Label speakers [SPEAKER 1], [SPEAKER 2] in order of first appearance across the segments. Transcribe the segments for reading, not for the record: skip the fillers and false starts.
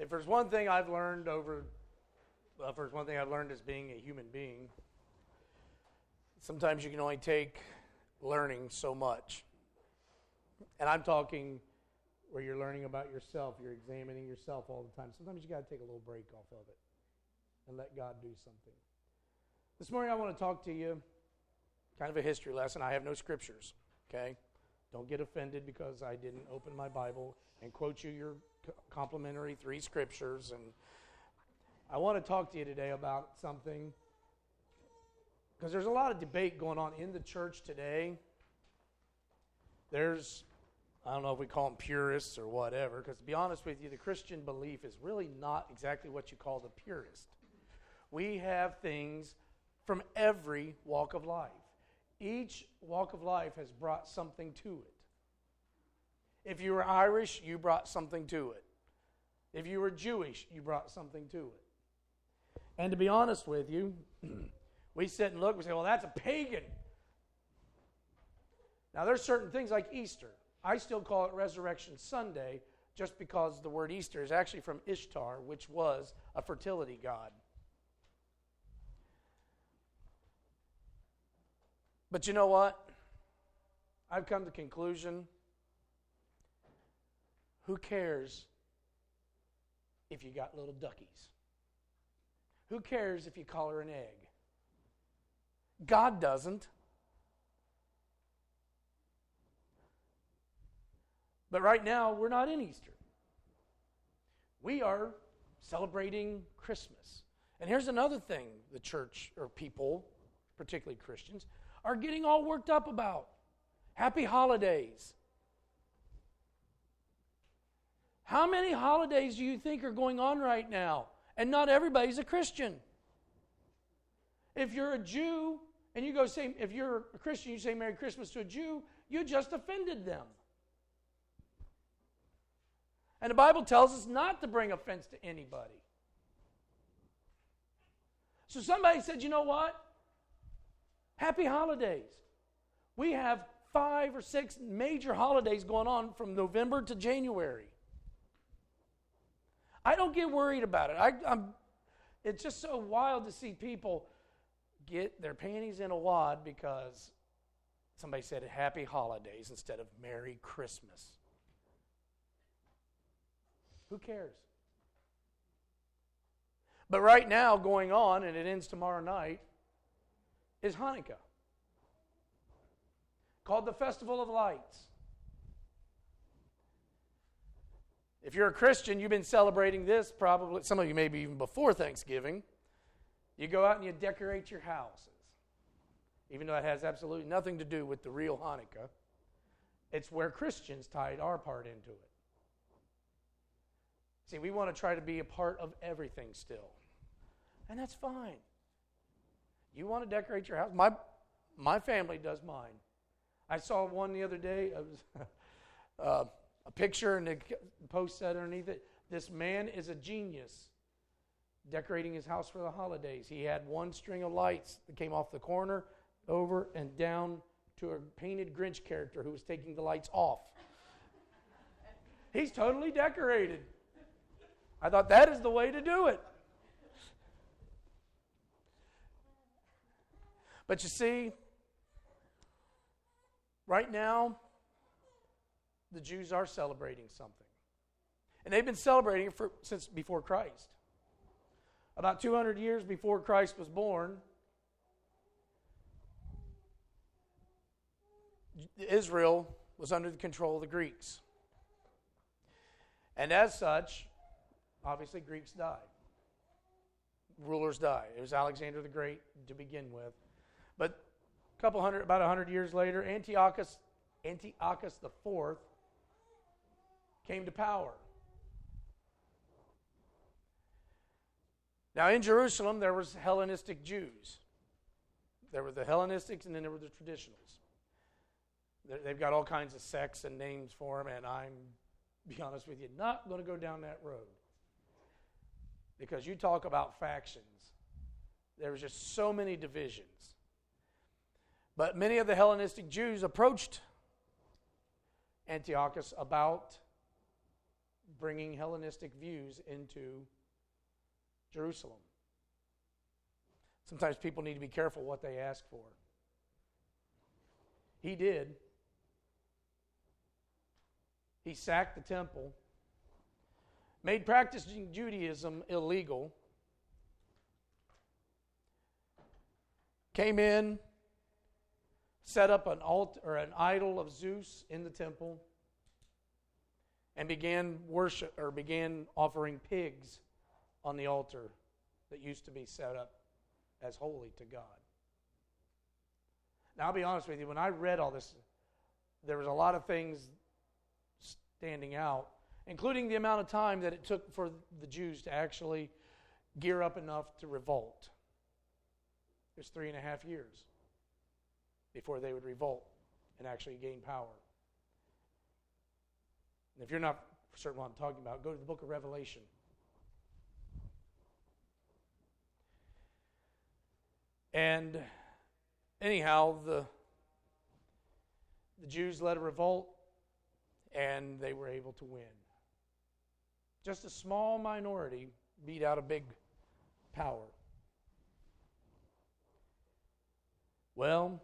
[SPEAKER 1] If there's one thing I've learned if there's one thing I've learned as being a human being, sometimes you can only take learning so much. And I'm talking where you're learning about yourself, you're examining yourself all the time. Sometimes you got to take a little break off of it and let God do something. This morning I want to talk to you, kind of a history lesson. I have no scriptures, okay? Don't get offended because I didn't open my Bible and quote you your complimentary 3 scriptures. And I want to talk to you today about something, because there's a lot of debate going on in the church today. There's, I don't know if we call them purists or whatever, because to be honest with you, the Christian belief is really not exactly what you call the purist. We have things from every walk of life. Each walk of life has brought something to it. If you were Irish, you brought something to it. If you were Jewish, you brought something to it. And to be honest with you, we sit and look and say, well, that's a pagan. Now, there's certain things like Easter. I still call it Resurrection Sunday just because the word Easter is actually from Ishtar, which was a fertility god. But you know what? I've come to the conclusion, who cares if you got little duckies? Who cares if you call her an egg? God doesn't. But right now, we're not in Easter. We are celebrating Christmas. And here's another thing the church, or people, particularly Christians, are getting all worked up about. Happy holidays. How many holidays do you think are going on right now? And not everybody's a Christian. If you're a Jew, and you go say, if you're a Christian, you say Merry Christmas to a Jew, you just offended them. And the Bible tells us not to bring offense to anybody. So somebody said, you know what? Happy holidays. We have 5 or 6 major holidays going on from November to January. I don't get worried about it. It's just so wild to see people get their panties in a wad because somebody said happy holidays instead of Merry Christmas. Who cares? But right now going on, and it ends tomorrow night, is Hanukkah, called the Festival of Lights. If you're a Christian, you've been celebrating this probably, some of you maybe even before Thanksgiving. You go out and you decorate your houses. Even though it has absolutely nothing to do with the real Hanukkah, it's where Christians tied our part into it. See, we want to try to be a part of everything still. And that's fine. You want to decorate your house? My family does mine. I saw one the other day. It was a picture, and the post said underneath it, this man is a genius decorating his house for the holidays. He had one string of lights that came off the corner over and down to a painted Grinch character who was taking the lights off. He's totally decorated. I thought that is the way to do it. But you see, right now, the Jews are celebrating something. And they've been celebrating it since before Christ. About 200 years before Christ was born, Israel was under the control of the Greeks. And as such, obviously Greeks died. Rulers died. It was Alexander the Great to begin with. But about 100 years later, Antiochus IV came to power. Now in Jerusalem, there was Hellenistic Jews. There were the Hellenistics, and then there were the traditionals. They've got all kinds of sects and names for them, and I'm, to be honest with you, not going to go down that road. Because you talk about factions. There was just so many divisions. But many of the Hellenistic Jews approached Antiochus about bringing Hellenistic views into Jerusalem. Sometimes people need to be careful what they ask for. He did. He sacked the temple, made practicing Judaism illegal, came in, set up an altar or an idol of Zeus in the temple, and began offering pigs on the altar that used to be set up as holy to God. Now, I'll be honest with you, when I read all this, there was a lot of things standing out, including the amount of time that it took for the Jews to actually gear up enough to revolt. It was 3.5 years before they would revolt and actually gain power. And if you're not certain what I'm talking about, go to the book of Revelation. And anyhow, the Jews led a revolt, and they were able to win. Just a small minority beat out a big power. Well,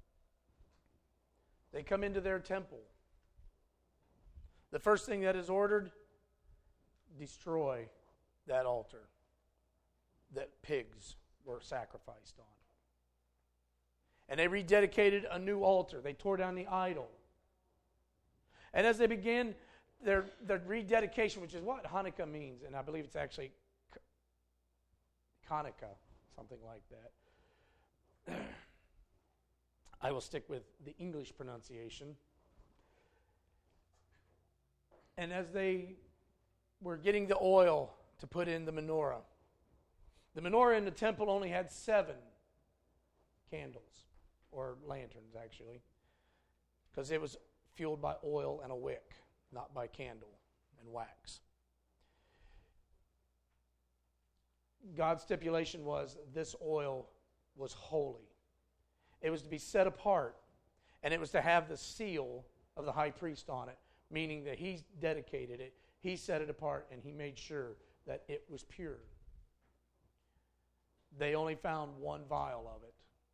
[SPEAKER 1] they come into their temple. The first thing that is ordered, destroy that altar that pigs were sacrificed on. And they rededicated a new altar. They tore down the idol. And as they began their rededication, which is what Hanukkah means, and I believe it's actually Hanukkah, something like that. I will stick with the English pronunciation. And as they were getting the oil to put in the menorah in the temple only had 7 candles, or lanterns actually, because it was fueled by oil and a wick, not by candle and wax. God's stipulation was this oil was holy. It was to be set apart, and it was to have the seal of the high priest on it, meaning that he dedicated it, he set it apart, and he made sure that it was pure. They only found 1 vial of it.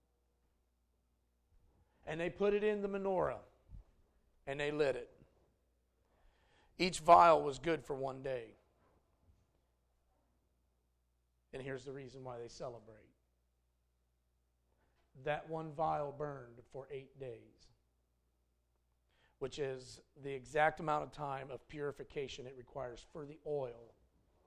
[SPEAKER 1] And they put it in the menorah, and they lit it. Each vial was good for 1 day. And here's the reason why they celebrate. That 1 vial burned for 8 days, which is the exact amount of time of purification it requires for the oil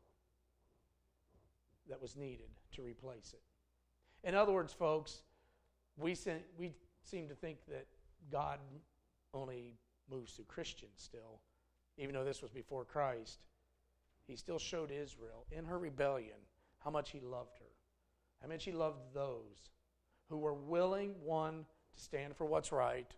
[SPEAKER 1] that was needed to replace it. In other words, folks, we seem to think that God only moves through Christians still, even though this was before Christ. He still showed Israel in her rebellion how much he loved her, how much he loved those who were willing, one, to stand for what's right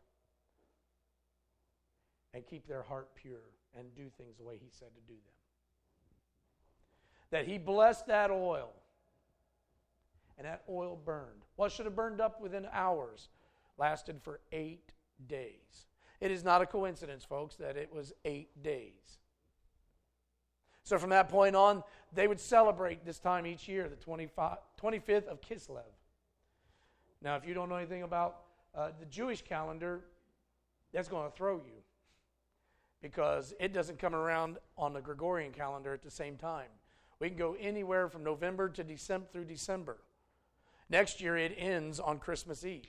[SPEAKER 1] and keep their heart pure and do things the way he said to do them. That he blessed that oil, and that oil burned. What should have burned up within hours lasted for 8 days. It is not a coincidence, folks, that it was 8 days. So from that point on, they would celebrate this time each year, the 25th of Kislev. Now, if you don't know anything about the Jewish calendar, that's going to throw you, because it doesn't come around on the Gregorian calendar at the same time. We can go anywhere from November to December through December. Next year, it ends on Christmas Eve.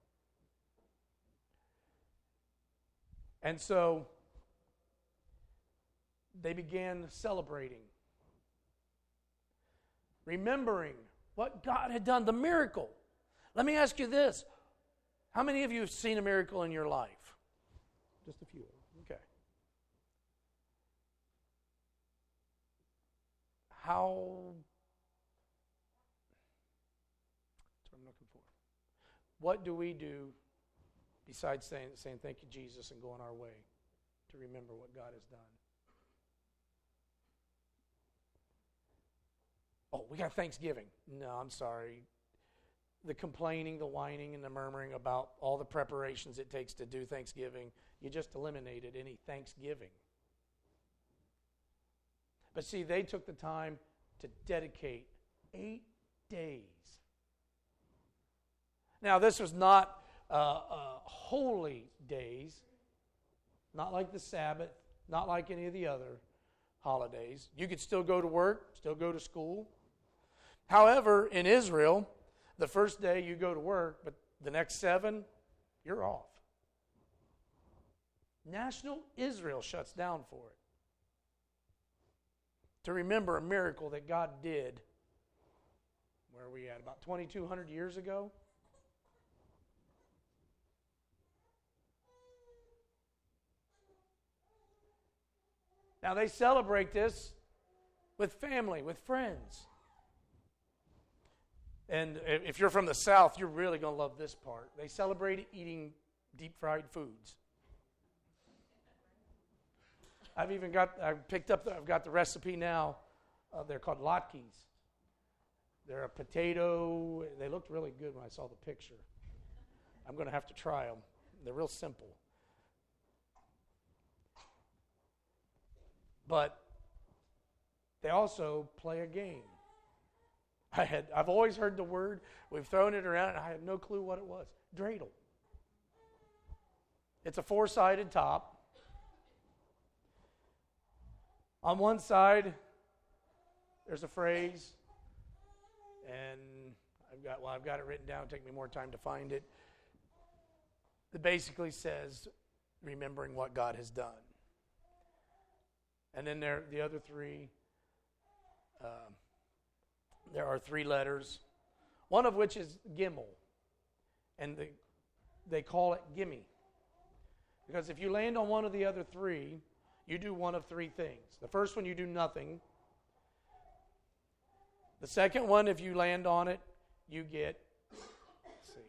[SPEAKER 1] And so they began celebrating, remembering what God had done, the miracle. Let me ask you this. How many of you have seen a miracle in your life? Just a few. Okay. That's what I'm looking for. What do we do besides saying thank you, Jesus, and going our way to remember what God has done? Oh, we got Thanksgiving. No, I'm sorry. The complaining, the whining, and the murmuring about all the preparations it takes to do Thanksgiving, you just eliminated any Thanksgiving. But see, they took the time to dedicate 8 days. Now, this was not holy days, not like the Sabbath, not like any of the other holidays. You could still go to work, still go to school. However, in Israel, the first day you go to work, but the next 7, you're off. National Israel shuts down for it. To remember a miracle that God did, where are we at, about 2,200 years ago? Now they celebrate this with family, with friends. And if you're from the South, you're really going to love this part. They celebrate eating deep fried foods. I've got the recipe now. They're called latkes. They're a potato. They looked really good when I saw the picture. I'm going to have to try them. They're real simple. But they also play a game. I've always heard the word. We've thrown it around, and I had no clue what it was. Dreidel. It's a 4-sided top. On one side, there's a phrase, and I've got it written down. It'll take me more time to find it. That basically says, remembering what God has done. And then the other 3, there are 3 letters, one of which is Gimel, and they call it gimme. Because if you land on one of the other 3, you do one of 3 things. The first one, you do nothing. The second one, if you land on it, you get, let's see.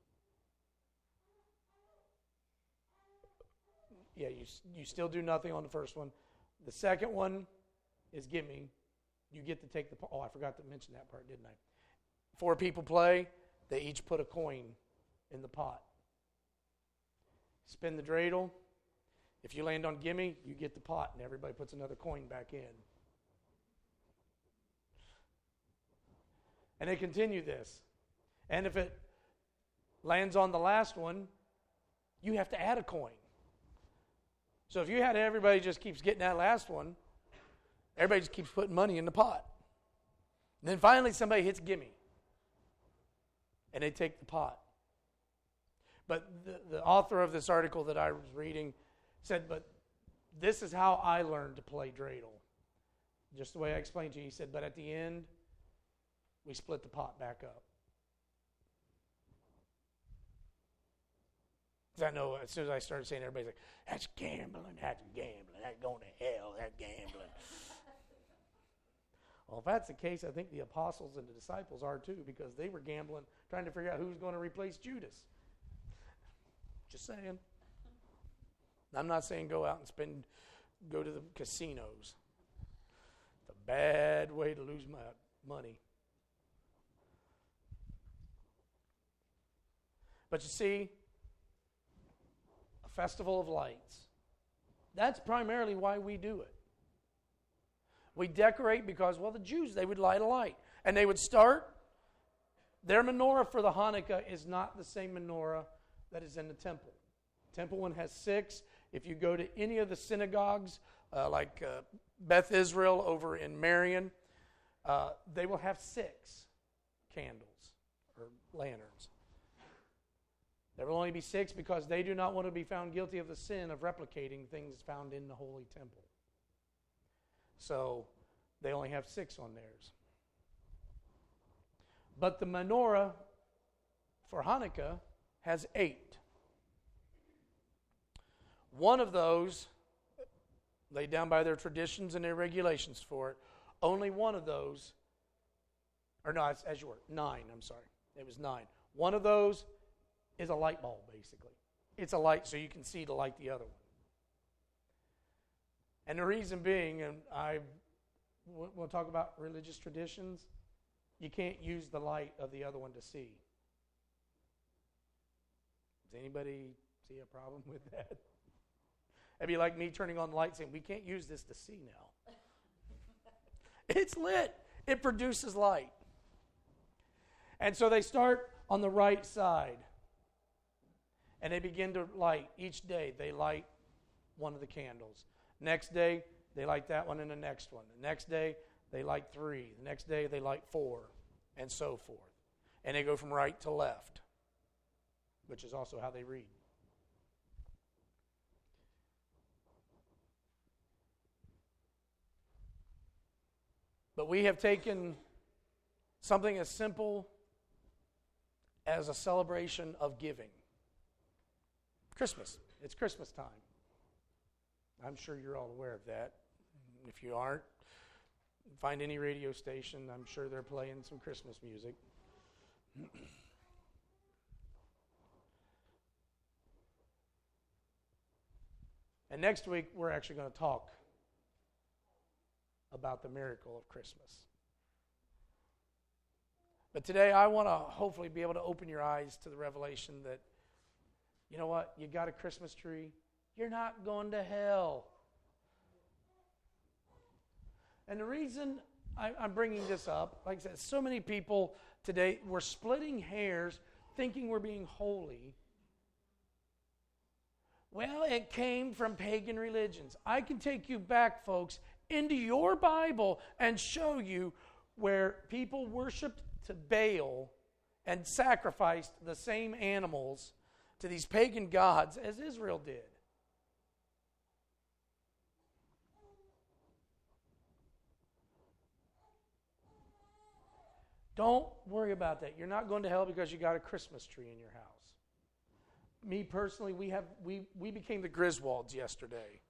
[SPEAKER 1] Yeah, you still do nothing on the first one. The second one is gimme. You get to take the, I forgot to mention that part, didn't I? 4 people play. They each put a coin in the pot. Spin the dreidel. If you land on gimme, you get the pot, and everybody puts another coin back in. And they continue this. And if it lands on the last one, you have to add a coin. So if you had everybody just keeps getting that last one, everybody just keeps putting money in the pot. And then finally somebody hits gimme. And they take the pot. But the author of this article that I was reading said, but this is how I learned to play dreidel. Just the way I explained to you. He said, but at the end, we split the pot back up. Because I know as soon as I started saying, everybody's like, that's gambling, that's going to hell, that's gambling. Well, if that's the case, I think the apostles and the disciples are too, because they were gambling, trying to figure out who's going to replace Judas. Just saying. I'm not saying go out and go to the casinos. It's a bad way to lose my money. But you see, a festival of lights, that's primarily why we do it. We decorate because, well, the Jews, they would light a light. And they would start, their menorah for the Hanukkah is not the same menorah that is in the temple. The temple one has 6. If you go to any of the synagogues, like Beth Israel over in Marion, they will have 6 candles or lanterns. There will only be 6 because they do not want to be found guilty of the sin of replicating things found in the holy temple. So they only have 6 on theirs. But the menorah for Hanukkah has 8. One of those, laid down by their traditions and their regulations for it, only one of those, or no, as you were, 9, I'm sorry. It was 9. One of those is a light bulb, basically. It's a light so you can see to light the other one. And the reason being, and we'll talk about religious traditions, you can't use the light of the other one to see. Does anybody see a problem with that? It'd be like me turning on the light saying, we can't use this to see now. It's lit. It produces light. And so they start on the right side. And they begin to light. Each day they light one of the candles. Next day, they light that one and the next one. The next day, they light 3. The next day, they light 4, and so forth. And they go from right to left, which is also how they read. But we have taken something as simple as a celebration of giving. Christmas. It's Christmas time. I'm sure you're all aware of that. If you aren't, find any radio station. I'm sure they're playing some Christmas music. And next week, we're actually going to talk about the miracle of Christmas. But today, I want to hopefully be able to open your eyes to the revelation that, you know what, you got a Christmas tree, you're not going to hell. And the reason I'm bringing this up, like I said, so many people today, we're splitting hairs thinking we're being holy. Well, it came from pagan religions. I can take you back, folks, into your Bible and show you where people worshiped to Baal and sacrificed the same animals to these pagan gods as Israel did. Don't worry about that. You're not going to hell because you got a Christmas tree in your house. Me personally, we became the Griswolds yesterday.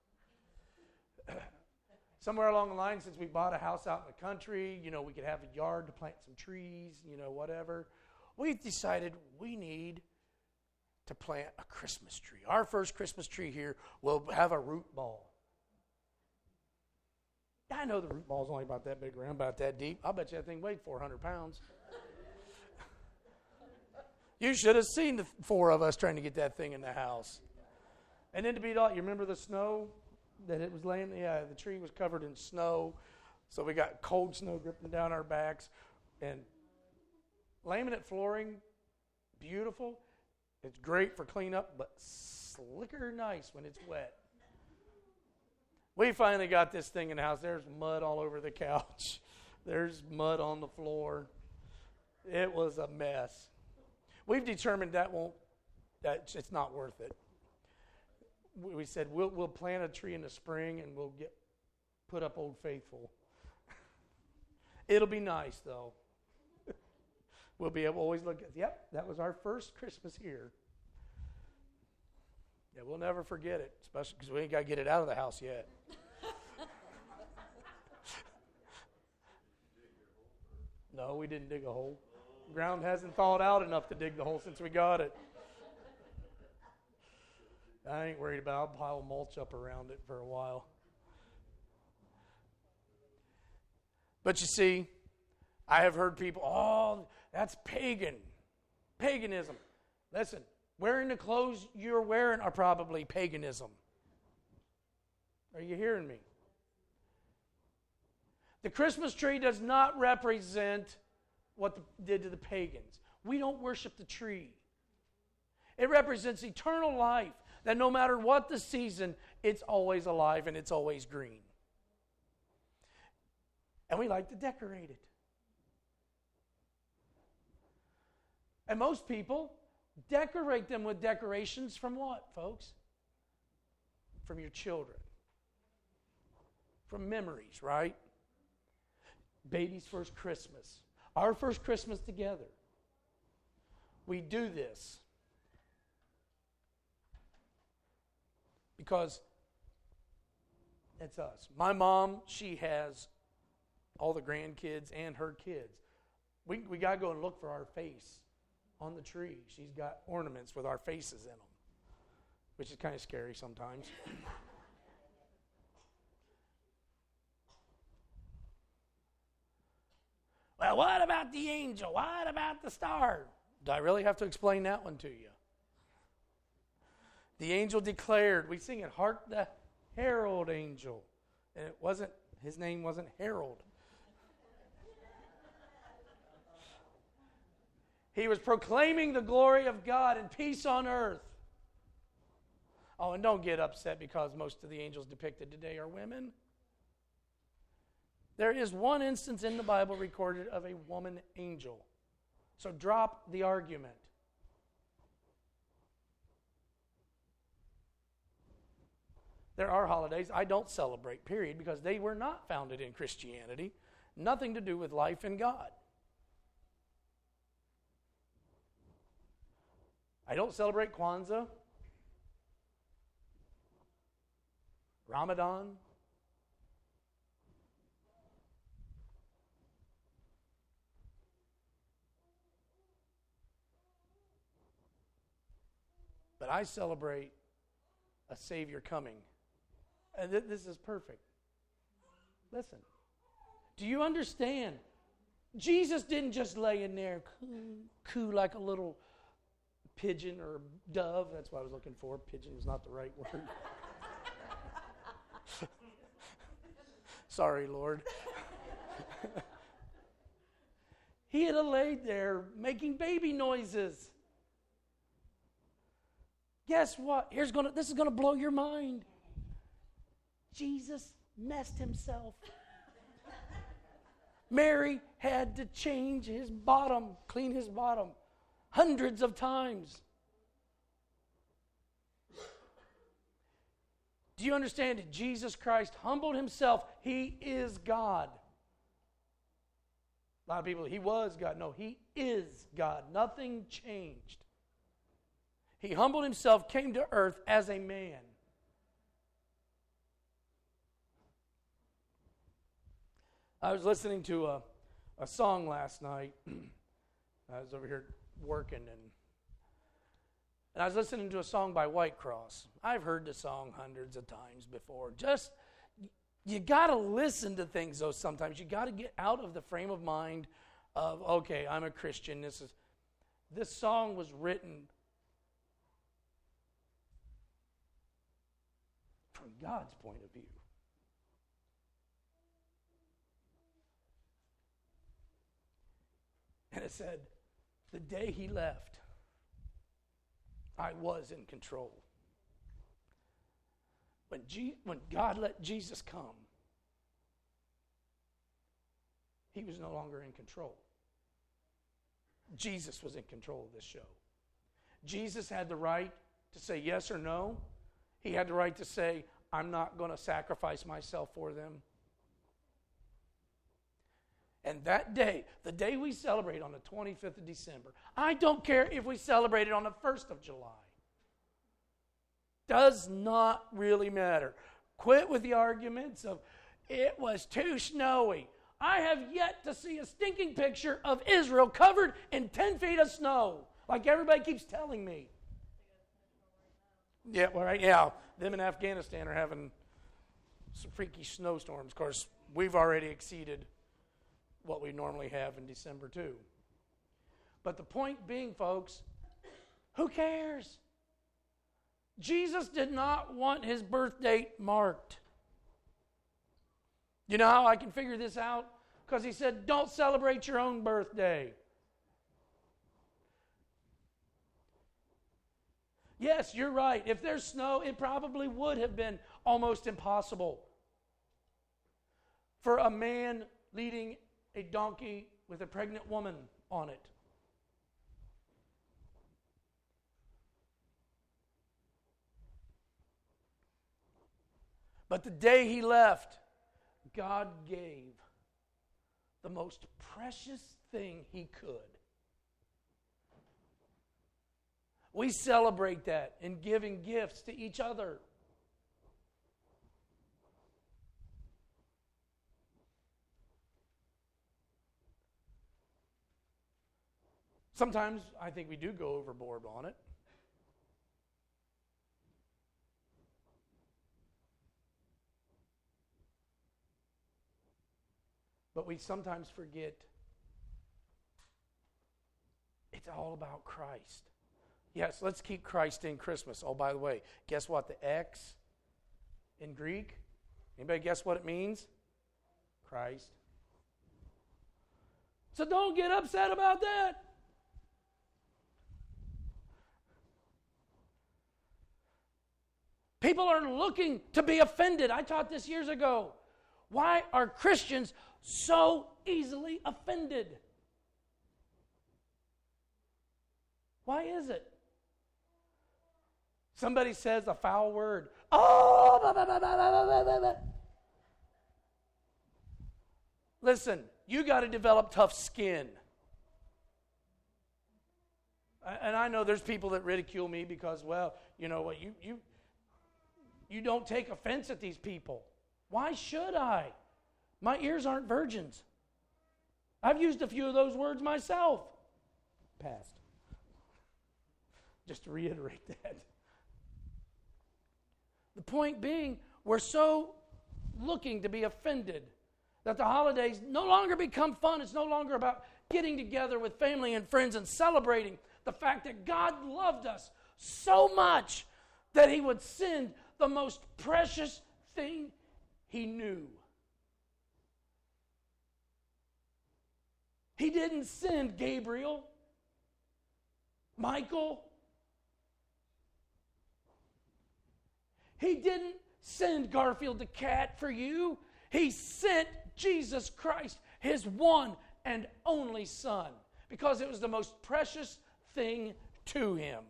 [SPEAKER 1] Somewhere along the line, since we bought a house out in the country, we could have a yard to plant some trees, whatever. We've decided we need to plant a Christmas tree. Our first Christmas tree here will have a root ball. I know the root ball's only about that big around, about that deep. I'll bet you that thing weighed 400 pounds. You should have seen the 4 of us trying to get that thing in the house. And then to be all, you remember the snow that it was laying? Yeah, the tree was covered in snow. So we got cold snow dripping down our backs. And laminate flooring, beautiful. It's great for cleanup, but slicker nice when it's wet. We finally got this thing in the house. There's mud all over the couch. There's mud on the floor. It was a mess. We've determined that it's not worth it. We said we'll plant a tree in the spring and we'll put up Old Faithful. It'll be nice though. We'll be able to always look at, yep, that was our first Christmas here. Yeah, we'll never forget it, especially because we ain't got to get it out of the house yet. No, we didn't dig a hole. Ground hasn't thawed out enough to dig the hole since we got it. I ain't worried about it. I'll pile mulch up around it for a while. But you see, I have heard people, oh, that's pagan. Paganism. Listen, wearing the clothes you're wearing are probably paganism. Are you hearing me? The Christmas tree does not represent what did to the pagans. We don't worship the tree. It represents eternal life, that no matter what the season, it's always alive and it's always green. And we like to decorate it. And most people decorate them with decorations from what, folks? From your children. From memories, right? Baby's first Christmas. Our first Christmas together. We do this because it's us. My mom, she has all the grandkids and her kids. We got to go and look for our face on the tree. She's got ornaments with our faces in them, which is kind of scary sometimes. Well, what about the angel? What about the star? Do I really have to explain that one to you? The angel declared, we sing it, "Hark the herald angel." And his name wasn't Harold. He was proclaiming the glory of God and peace on earth. Oh, and don't get upset because most of the angels depicted today are women. There is one instance in the Bible recorded of a woman angel. So drop the argument. There are holidays I don't celebrate, period, because they were not founded in Christianity. Nothing to do with life and God. I don't celebrate Kwanzaa, Ramadan. But I celebrate a Savior coming. And this is perfect. Listen. Do you understand? Jesus didn't just lay in there coo like a little pigeon or dove. That's what I was looking for. Pigeon is not the right word. Sorry, Lord. He had laid there making baby noises. Guess what? This is going to blow your mind. Jesus messed himself. Mary had to change his bottom, clean his bottom, hundreds of times. Do you understand that Jesus Christ humbled himself? He is God. A lot of people, he was God. No, he is God. Nothing changed. He humbled himself, came to earth as a man. I was listening to a song last night. I was over here working, and I was listening to a song by White Cross. I've heard the song hundreds of times before. You got to listen to things, though, sometimes. You got to get out of the frame of mind of, okay, I'm a Christian. This song was written from God's point of view. And it said, the day he left, I was in control. When God let Jesus come, he was no longer in control. Jesus was in control of this show. Jesus had the right to say yes or no. He had the right to say, I'm not going to sacrifice myself for them. And that day, the day we celebrate on the 25th of December, I don't care if we celebrate it on the 1st of July. Does not really matter. Quit with the arguments of, it was too snowy. I have yet to see a stinking picture of Israel covered in 10 feet of snow, like everybody keeps telling me. Yeah, well, right, yeah. Them in Afghanistan are having some freaky snowstorms. Of course, we've already exceeded what we normally have in December too. But the point being, folks, who cares? Jesus did not want his birth date marked. You know how I can figure this out? Because he said, don't celebrate your own birthday. Yes, you're right. If there's snow, it probably would have been almost impossible for a man leading a donkey with a pregnant woman on it. But the day he left, God gave the most precious thing he could. We celebrate that in giving gifts to each other. Sometimes I think we do go overboard on it. But we sometimes forget it's all about Christ. Yes, let's keep Christ in Christmas. Oh, by the way, guess what? The X in Greek, anybody guess what it means? Christ. So don't get upset about that. People are looking to be offended. I taught this years ago. Why are Christians so easily offended? Why is it? Somebody says a foul word. Oh, blah, blah, blah, blah, blah, blah, blah. Listen, you got to develop tough skin. And I know there's people that ridicule me because, well, you know what, you don't take offense at these people. Why should I? My ears aren't virgins. I've used a few of those words myself. Past. Just to reiterate that. The point being, we're so looking to be offended that the holidays no longer become fun. It's no longer about getting together with family and friends and celebrating the fact that God loved us so much that He would send the most precious thing He knew. He didn't send Gabriel, Michael. He didn't send Garfield the cat for you. He sent Jesus Christ, His one and only Son, because it was the most precious thing to Him.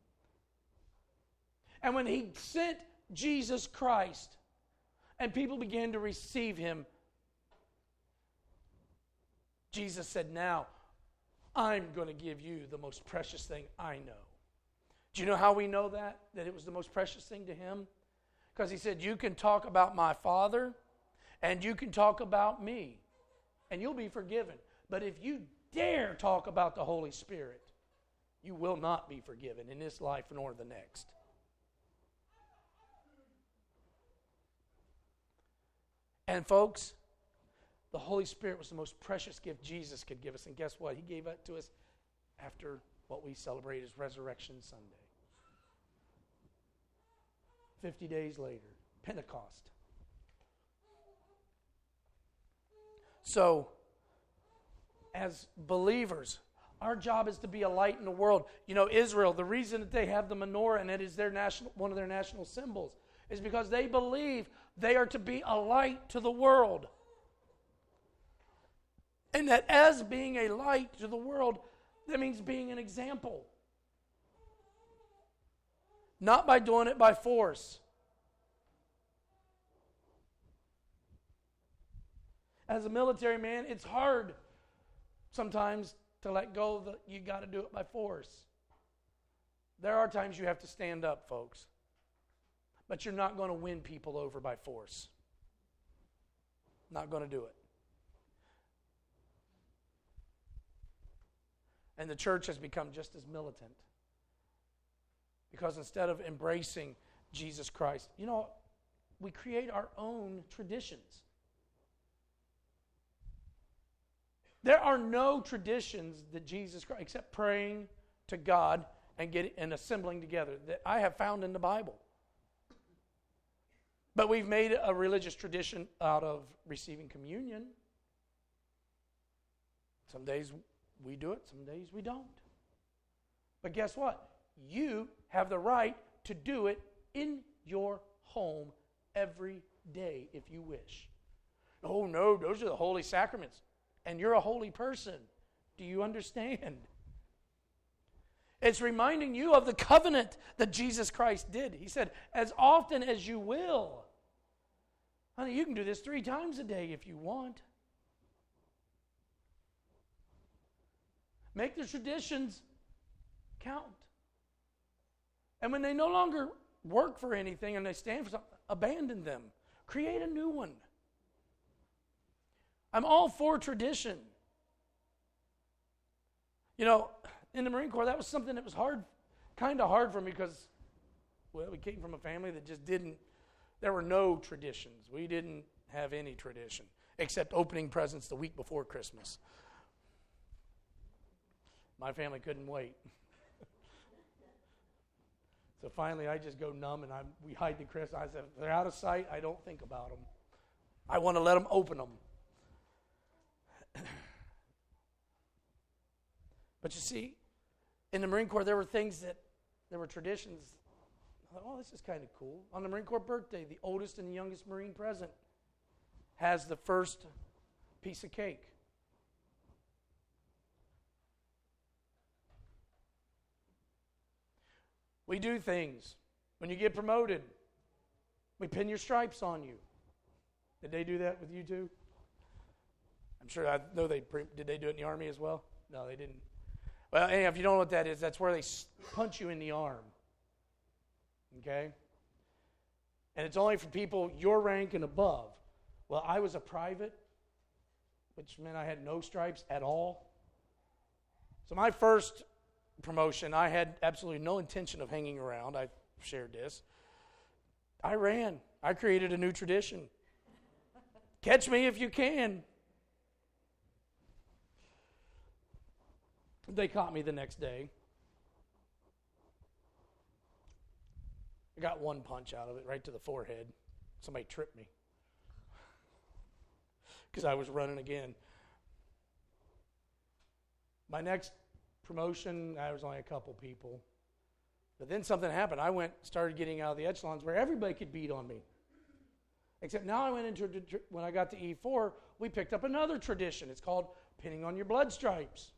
[SPEAKER 1] And when He sent Jesus Christ and people began to receive Him, Jesus said, now I'm going to give you the most precious thing I know. Do you know how we know that it was the most precious thing to Him? Because He said, you can talk about my Father and you can talk about me and you'll be forgiven. But if you dare talk about the Holy Spirit, you will not be forgiven in this life nor the next. And folks, the Holy Spirit was the most precious gift Jesus could give us. And guess what? He gave it to us after what we celebrate as Resurrection Sunday. 50 days later, Pentecost. So, as believers, our job is to be a light in the world. You know, Israel, the reason that they have the menorah and it is their one of their national symbols is because they believe they are to be a light to the world. And that as being a light to the world, that means being an example. Not by doing it by force. As a military man, it's hard sometimes to let go of you got to do it by force. There are times you have to stand up, folks. But you're not going to win people over by force. Not going to do it. And the church has become just as militant. Because instead of embracing Jesus Christ, you know, we create our own traditions. There are no traditions that Jesus Christ, except praying to God and assembling together, that I have found in the Bible. But we've made a religious tradition out of receiving communion. Some days we do it, some days we don't. But guess what? You have the right to do it in your home every day if you wish. Oh no, those are the holy sacraments. And you're a holy person. Do you understand? It's reminding you of the covenant that Jesus Christ did. He said, as often as you will. Honey, you can do this 3 times a day if you want. Make the traditions count. And when they no longer work for anything and they stand for something, abandon them. Create a new one. I'm all for tradition. You know, in the Marine Corps, that was something that was kind of hard for me because, well, we came from a family that just there were no traditions. We didn't have any tradition except opening presents the week before Christmas. My family couldn't wait. So finally, I just go numb and we hide the crisps. I said, if they're out of sight, I don't think about them. I want to let them open them. But you see, in the Marine Corps, there were traditions. I thought, oh, this is kind of cool. On the Marine Corps birthday, the oldest and youngest Marine present has the first piece of cake. We do things. When you get promoted, we pin your stripes on you. Did they do that with you too? I'm sure, I know did they do it in the Army as well? No, they didn't. Well, anyhow, if you don't know what that is, that's where they punch you in the arm. Okay? And it's only for people your rank and above. Well, I was a private, which meant I had no stripes at all. So my first promotion, I had absolutely no intention of hanging around. I shared this. I ran. I created a new tradition. Catch me if you can. They caught me the next day. I got one punch out of it, right to the forehead. Somebody tripped me because I was running again. My next promotion, I was only a couple people. But then something happened. I started getting out of the echelons where everybody could beat on me. Except now I went into, when I got to E4, we picked up another tradition. It's called pinning on your blood stripes.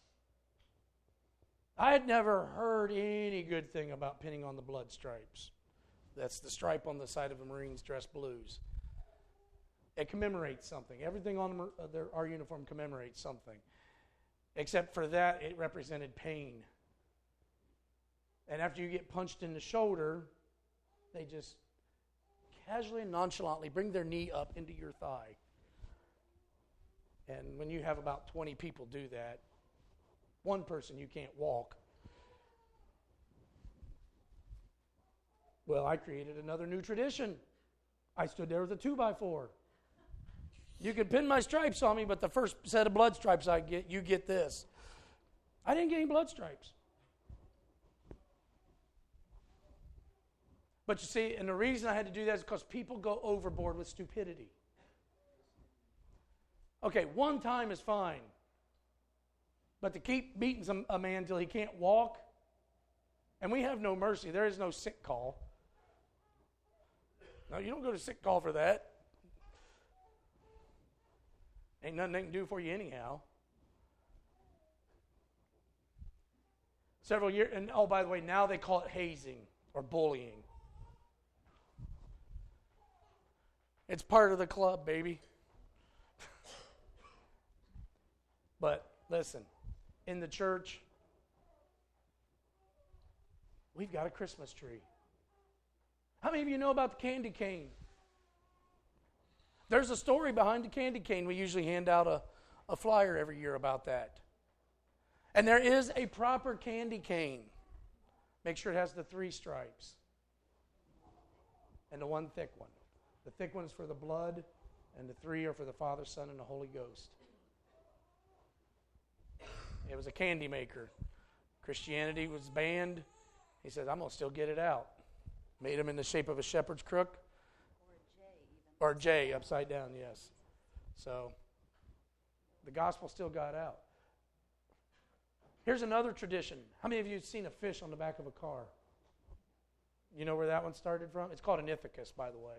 [SPEAKER 1] I had never heard any good thing about pinning on the blood stripes. That's the stripe on the side of a Marine's dress blues. It commemorates something. Everything on our uniform commemorates something. Except for that, it represented pain. And after you get punched in the shoulder, they just casually and nonchalantly bring their knee up into your thigh. And when you have about 20 people do that, one person you can't walk. Well, I created another new tradition. I stood there with a 2x4. You could pin my stripes on me, but the first set of blood stripes I get, you get this. I didn't get any blood stripes. But you see, and the reason I had to do that is because people go overboard with stupidity. Okay, one time is fine. But to keep beating a man until he can't walk, and we have no mercy. There is no sick call. No, you don't go to sick call for that. Ain't nothing they can do for you anyhow. Several years, and oh, by the way, now they call it hazing or bullying. It's part of the club, baby. But listen, in the church, we've got a Christmas tree. How many of you know about the candy cane? There's a story behind the candy cane. We usually hand out a flyer every year about that. And there is a proper candy cane. Make sure it has the 3 stripes. And the one thick one. The thick one is for the blood, and the 3 are for the Father, Son, and the Holy Ghost. It was a candy maker. Christianity was banned. He said, I'm going to still get it out. Made them in the shape of a shepherd's crook. Or a J, upside down, yes. So, the gospel still got out. Here's another tradition. How many of you have seen a fish on the back of a car? You know where that one started from? It's called an ithacus, by the way.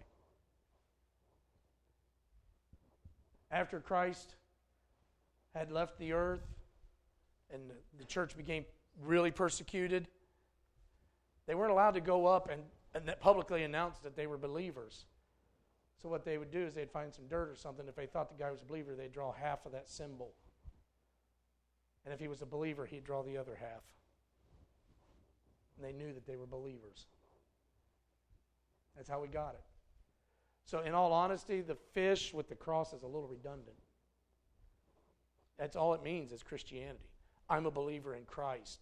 [SPEAKER 1] After Christ had left the earth and the church became really persecuted, they weren't allowed to go up and publicly announce that they were believers. So what they would do is they'd find some dirt or something. If they thought the guy was a believer, they'd draw half of that symbol. And if he was a believer, he'd draw the other half. And they knew that they were believers. That's how we got it. So in all honesty, the fish with the cross is a little redundant. That's all it means is Christianity. I'm a believer in Christ.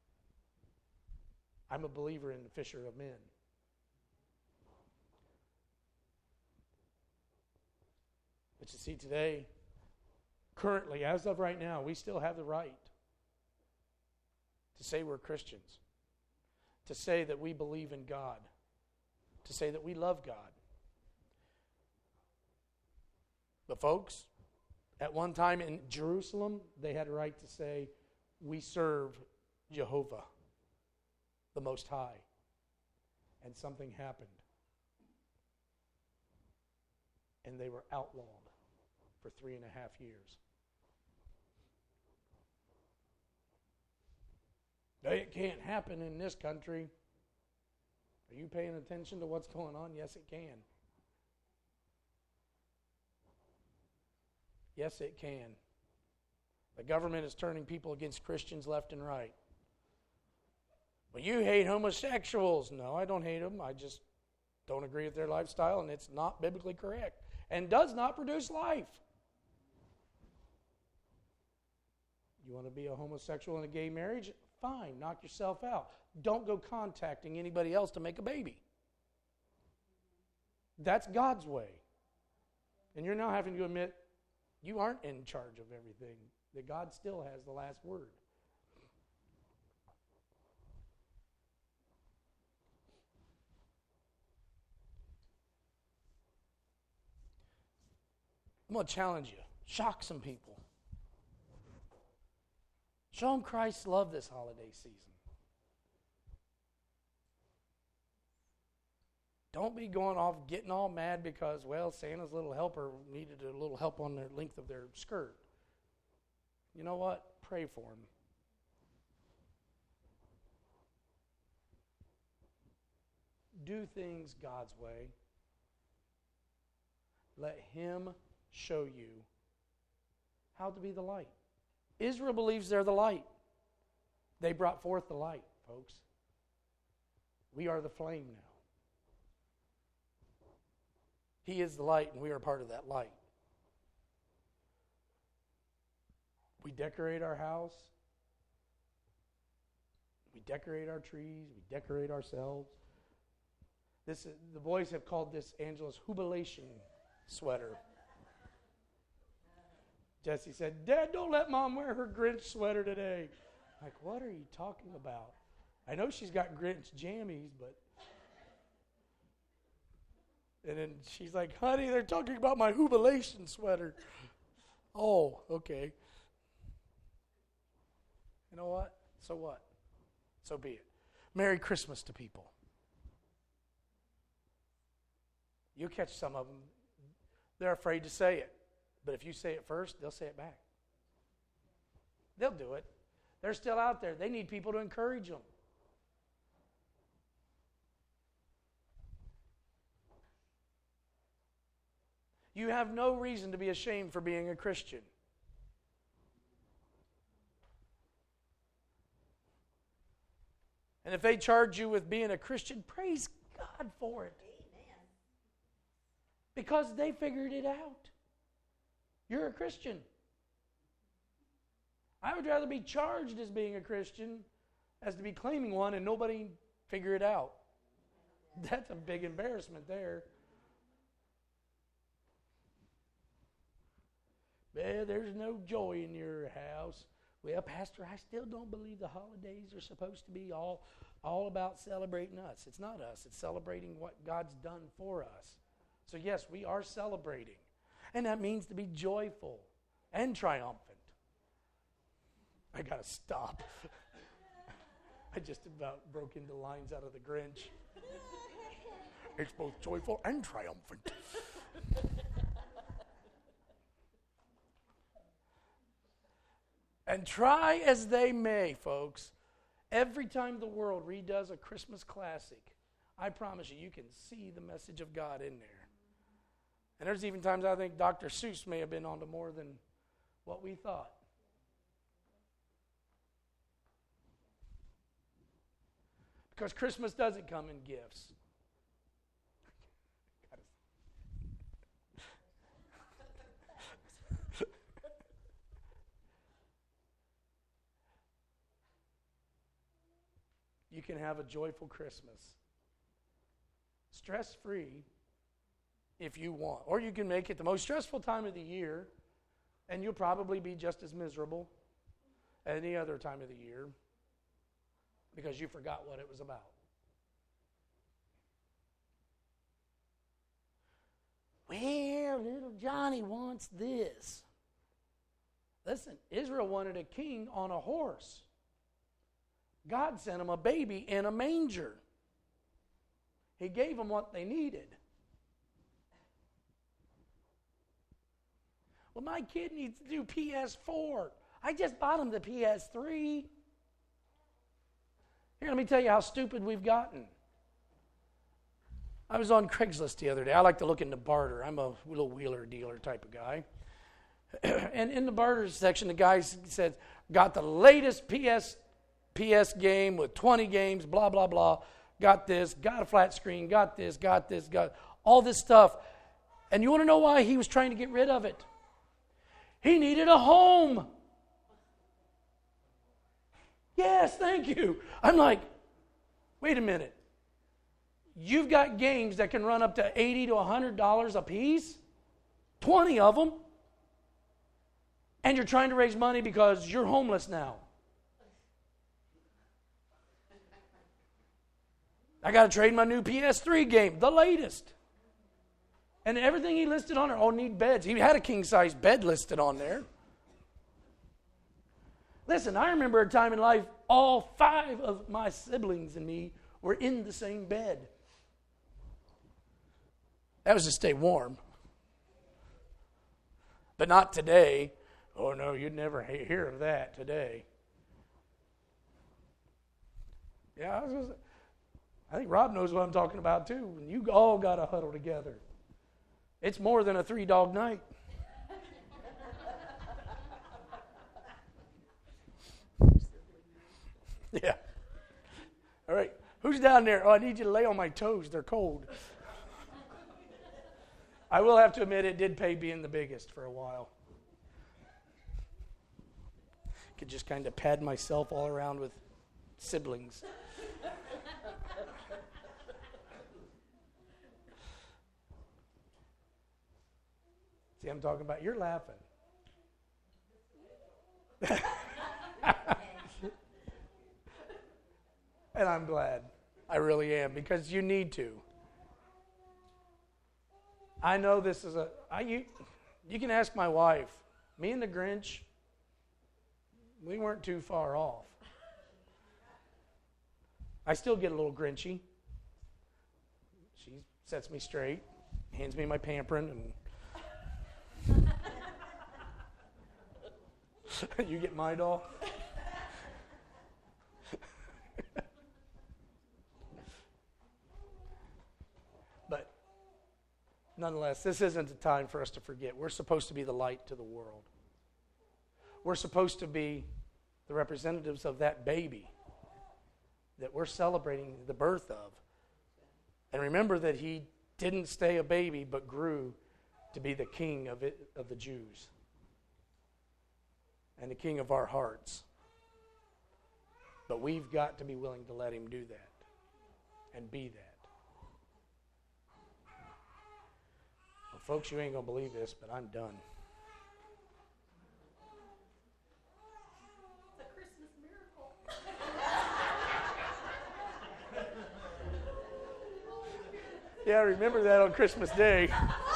[SPEAKER 1] I'm a believer in the fisher of men. But you see, today, currently, as of right now, we still have the right to say we're Christians, to say that we believe in God, to say that we love God. But folks, at one time in Jerusalem, they had a right to say, we serve Jehovah, the Most High. and something happened. And they were outlawed for 3.5 years. It can't happen in this country. Are you paying attention to what's going on? Yes, it can. Yes, it can. The government is turning people against Christians left and right. Well, you hate homosexuals. No, I don't hate them. I just don't agree with their lifestyle, and it's not biblically correct and does not produce life. You want to be a homosexual in a gay marriage? Fine, knock yourself out. Don't go contacting anybody else to make a baby. That's God's way. And you're now having to admit you aren't in charge of everything, that God still has the last word. I'm going to challenge you. Shock some people. Show them Christ's love this holiday season. Don't be going off getting all mad because, well, Santa's little helper needed a little help on the length of their skirt. You know what? Pray for him. Do things God's way. Let Him show you how to be the light. Israel believes they're the light. They brought forth the light, folks. We are the flame now. He is the light, and we are part of that light. We decorate our house. We decorate our trees. We decorate ourselves. The boys have called this Angela's jubilation sweater. Jesse said, Dad, don't let Mom wear her Grinch sweater today. Like, what are you talking about? I know she's got Grinch jammies, but... And then she's like, honey, they're talking about my jubilation sweater. Oh, okay. You know what? So what? So be it. Merry Christmas to people. You catch some of them. They're afraid to say it. But if you say it first, they'll say it back. They'll do it. They're still out there. They need people to encourage them. You have no reason to be ashamed for being a Christian. And if they charge you with being a Christian, praise God for it. Amen. Because they figured it out. You're a Christian. I would rather be charged as being a Christian as to be claiming one and nobody figure it out. That's a big embarrassment there. Well, there's no joy in your house. Well, Pastor, I still don't believe the holidays are supposed to be all about celebrating us. It's not us. It's celebrating what God's done for us. So yes, we are celebrating. And that means to be joyful and triumphant. I got to stop. I just about broke into lines out of the Grinch. It's both joyful and triumphant. And try as they may, folks, every time the world redoes a Christmas classic, I promise you, you can see the message of God in there. And there's even times I think Dr. Seuss may have been onto more than what we thought. Because Christmas doesn't come in gifts. You can have a joyful Christmas. Stress-free if you want. Or you can make it the most stressful time of the year, and you'll probably be just as miserable any other time of the year because you forgot what it was about. Well, little Johnny wants this. Listen, Israel wanted a king on a horse. God sent him a baby in a manger. He gave them what they needed. Well, my kid needs to do PS4. I just bought him the PS3. Here, let me tell you how stupid we've gotten. I was on Craigslist the other day. I like to look into barter. I'm a little wheeler dealer type of guy. And in the barter section, the guy said, got the latest PS game with 20 games, blah, blah, blah. Got this, got a flat screen, got this, got all this stuff. And you want to know why he was trying to get rid of it? He needed a home. Yes, thank you. I'm like, wait a minute. You've got games that can run up to $80 to $100 a piece, 20 of them, and you're trying to raise money because you're homeless now. I got to trade my new PS3 game, the latest. And everything he listed on there, need beds. He had a king-size bed listed on there. Listen, I remember a time in life, all 5 of my siblings and me were in the same bed. That was to stay warm. But not today. Oh, no, you'd never hear of that today. Yeah, I think Rob knows what I'm talking about, too. When you all got to huddle together. It's more than a 3-dog night. Yeah. All right. Who's down there? Oh, I need you to lay on my toes. They're cold. I will have to admit it did pay being the biggest for a while. Could just kind of pad myself all around with siblings. See, I'm talking about, you're laughing. And I'm glad. I really am, because you need to. I know this is you can ask my wife. Me and the Grinch, we weren't too far off. I still get a little Grinchy. She sets me straight, hands me my Pamprin, and you get my doll? But nonetheless, this isn't a time for us to forget. We're supposed to be the light to the world. We're supposed to be the representatives of that baby that we're celebrating the birth of. And remember that he didn't stay a baby, but grew to be the king of the Jews and the king of our hearts. But we've got to be willing to let him do that and be that. Well, folks, you ain't going to believe this, but I'm done.
[SPEAKER 2] It's a Christmas miracle.
[SPEAKER 1] Yeah, remember that on Christmas Day.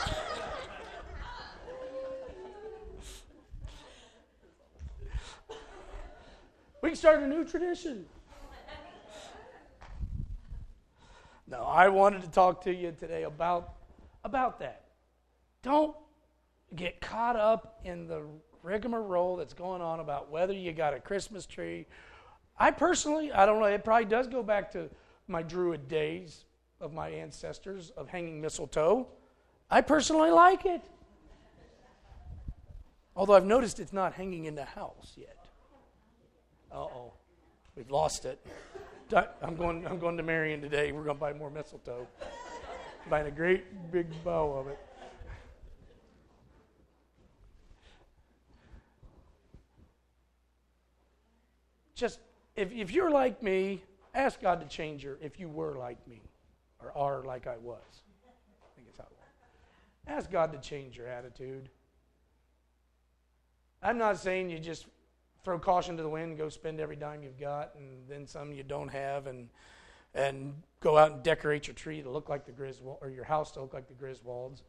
[SPEAKER 1] We can start a new tradition. No, I wanted to talk to you today about that. Don't get caught up in the rigmarole that's going on about whether you got a Christmas tree. I personally, I don't know, it probably does go back to my Druid days of my ancestors of hanging mistletoe. I personally like it. Although I've noticed it's not hanging in the house yet. Uh-oh, we've lost it. I'm going to Marion today. We're going to buy more mistletoe. Buying a great big bow of it. Just, if you're like me, ask God to change if you were like me, or are like I was. I think it's how it works. Ask God to change your attitude. I'm not saying you just throw caution to the wind and go spend every dime you've got and then some you don't have and go out and decorate your tree to look like the Griswold, or your house to look like the Griswolds.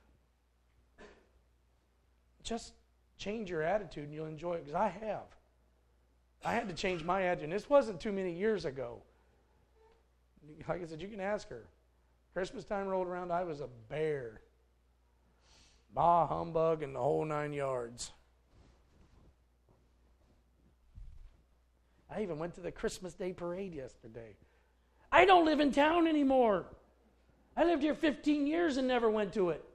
[SPEAKER 1] Just change your attitude and you'll enjoy it, because I have. I had to change my attitude. And this wasn't too many years ago. Like I said, you can ask her. Christmas time rolled around, I was a bear. Bah, humbug, and the whole 9 yards. I even went to the Christmas Day parade yesterday. I don't live in town anymore. I lived here 15 years and never went to it.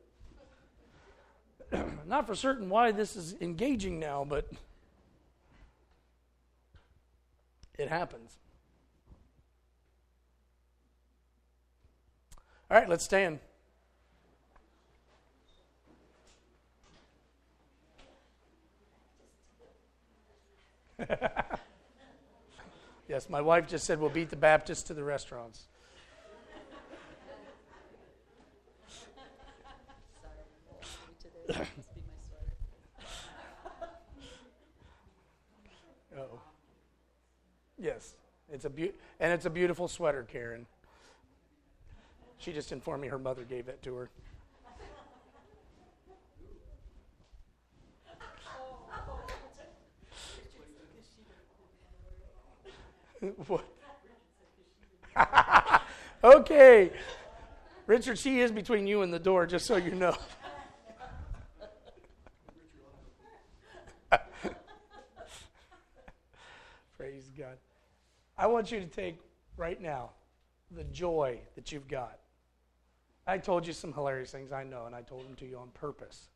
[SPEAKER 1] Not for certain why this is engaging now, but it happens. All right, let's stand. Yes, my wife just said we'll beat the Baptists to the restaurants.
[SPEAKER 2] Sorry, must be my sweater.
[SPEAKER 1] Oh, yes, it's a beautiful sweater, Karen. She just informed me her mother gave that to her. What? Okay. Richard, she is between you and the door, just so you know. Praise God. I want you to take right now the joy that you've got. I told you some hilarious things, I know, and I told them to you on purpose.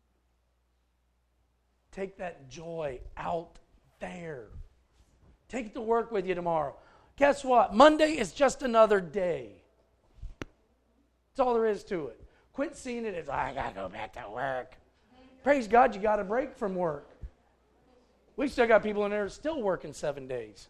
[SPEAKER 1] Take that joy out there. Take it to work with you tomorrow. Guess what? Monday is just another day. That's all there is to it. Quit seeing it as, I got to go back to work. Praise God, you got a break from work. We still got people in there still working 7 days.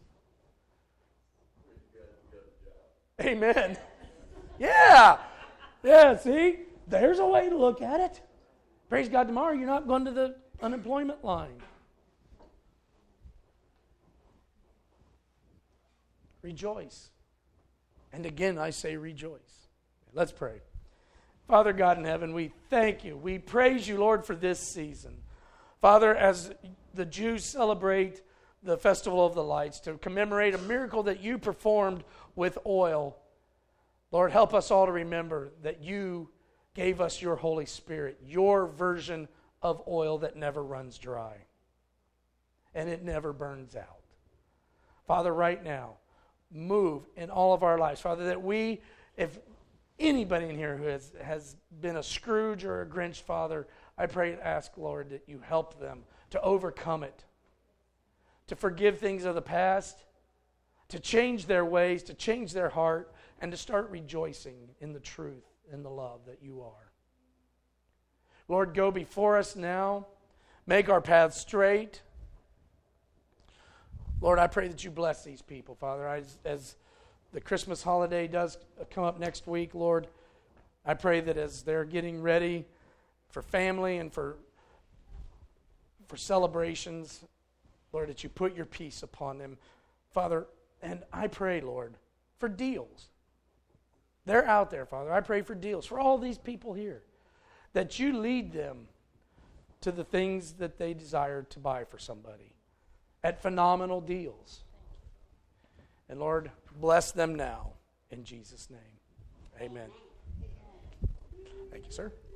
[SPEAKER 1] Amen. Yeah. Yeah, see? There's a way to look at it. Praise God, tomorrow you're not going to the unemployment line. Rejoice. And again, I say rejoice. Let's pray. Father God in heaven, we thank you. We praise you, Lord, for this season. Father, as the Jews celebrate the Festival of the Lights to commemorate a miracle that you performed with oil, Lord, help us all to remember that you gave us your Holy Spirit, your version of oil that never runs dry and it never burns out. Father, right now, move in all of our lives. Father, that we, if anybody in here who has been a Scrooge or a Grinch, Father, I pray and ask, Lord, that you help them to overcome it, to forgive things of the past, to change their ways, to change their heart, and to start rejoicing in the truth and the love that you are. Lord, go before us now. Make our path straight. Lord, I pray that you bless these people, Father. As the Christmas holiday does come up next week, Lord, I pray that as they're getting ready for family and for celebrations, Lord, that you put your peace upon them. Father, and I pray, Lord, for deals. They're out there, Father. I pray for deals for all these people here, that you lead them to the things that they desire to buy for somebody at phenomenal deals. And Lord, bless them now in Jesus' name. Amen. Thank you, sir.